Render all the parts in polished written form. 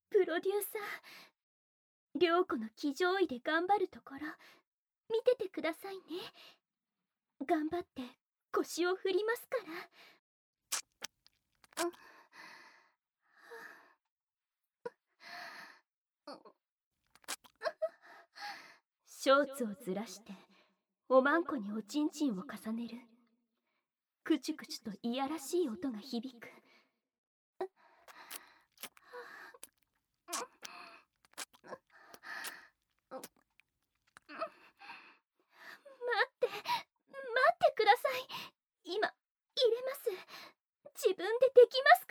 プロデューサー、涼子の騎乗位で頑張るところ見ててくださいね。頑張って腰を振りますから。ショーツをずらしておまんこにおちんちんを重ねる。くちゅくちゅといやらしい音が響く。待ってください。今入れます。自分でできますから。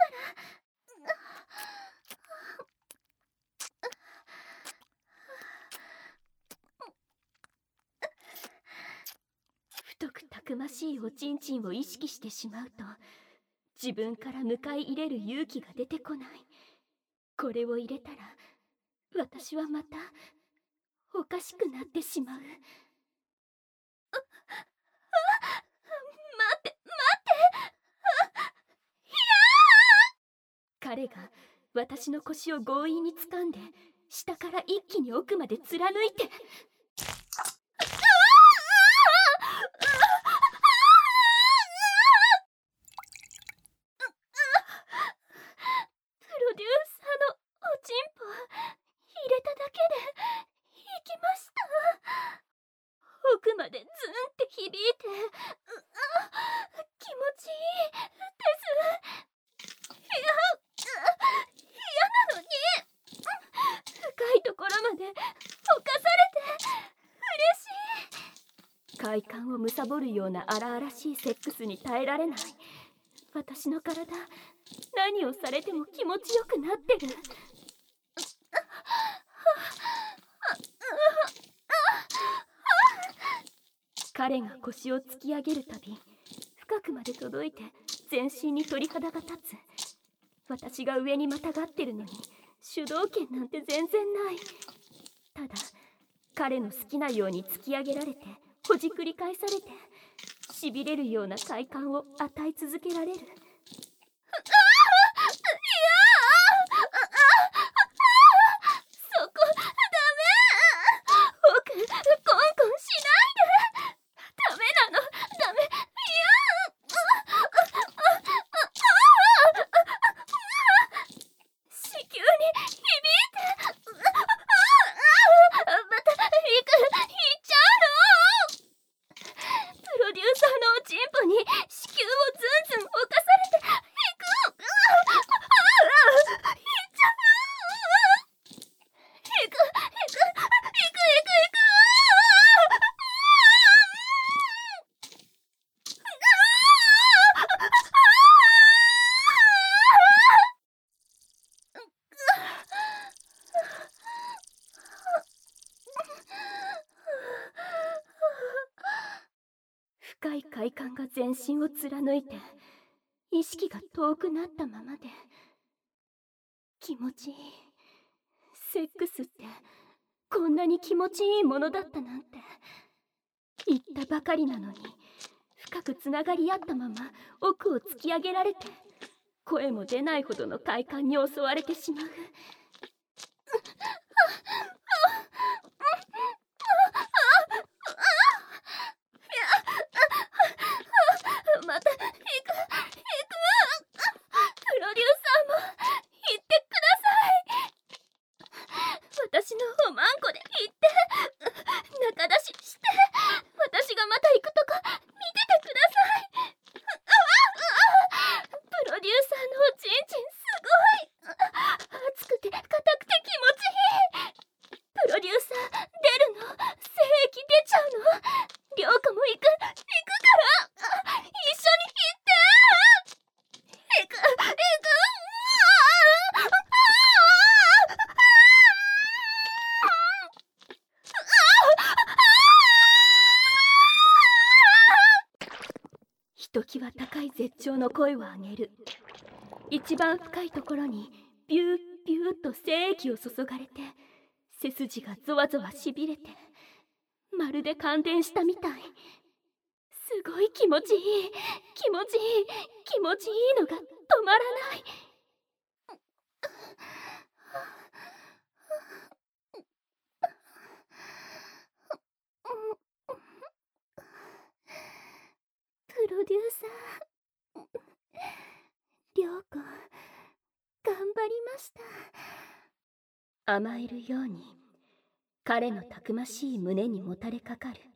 太くたくましいおちんちんを意識してしまうと、自分から迎え入れる勇気が出てこない。これを入れたら私はまたおかしくなってしまう。待って。彼が私の腰を強引に掴んで下から一気に奥まで貫いて。プロデューサーのおちんぽ入れただけで行きました。奥までズンって響いて、気持ちいいです。嫌なのに深いところまで侵されて嬉しい。快感を貪るような荒々しいセックスに耐えられない私の体、何をされても気持ちよくなってる。彼が腰を突き上げるたび深くまで届いて全身に鳥肌が立つ。私が上にまたがってるのに主導権なんて全然ない。ただ彼の好きなように突き上げられてほじくり返されて、しびれるような快感を与え続けられる。そこダメ。奥コンコンしないで。ダメなの。ダメ。子宮に響いて。また行っちゃうの。プロデューサーのおちんぽに子宮をズンズン侵されて行く。行っちゃう。行く。深い快感が全身を貫いて、意識が遠くなったままで。気持ちいい。セックスってこんなに気持ちいいものだったなんて。言ったばかりなのに深くつながり合ったまま奥を突き上げられて、声も出ないほどの快感に襲われてしまう。また行く。プロデューサーも行ってください。私のおまんこで行って仲出しして、私がまた行くとこ見ててください。プロデューサーのおちんちんすごい。熱くて硬くて気持ちいい。プロデューサー出るの。精液出ちゃうの。涼子も行くから一緒に行って。行く。ひときわ高い絶頂の声を上げる。一番深いところにビュービューと精液を注がれて、背筋がゾワゾワしびれて、まるで感電したみたい。すごい気持ちいいのが止まらない。 デューサー。涼子、頑張りました。甘えるように彼のたくましい胸にもたれかかる。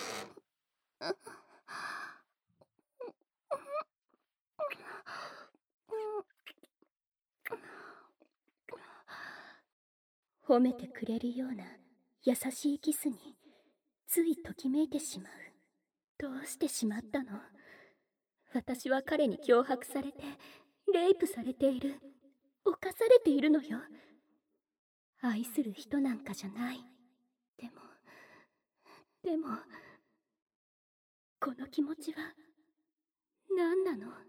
褒めてくれるような優しいキスについときめいてしまう。どうしてしまったの？私は彼に脅迫されてレイプされている、侵されているのよ。愛する人なんかじゃない。でもこの気持ちは何なの？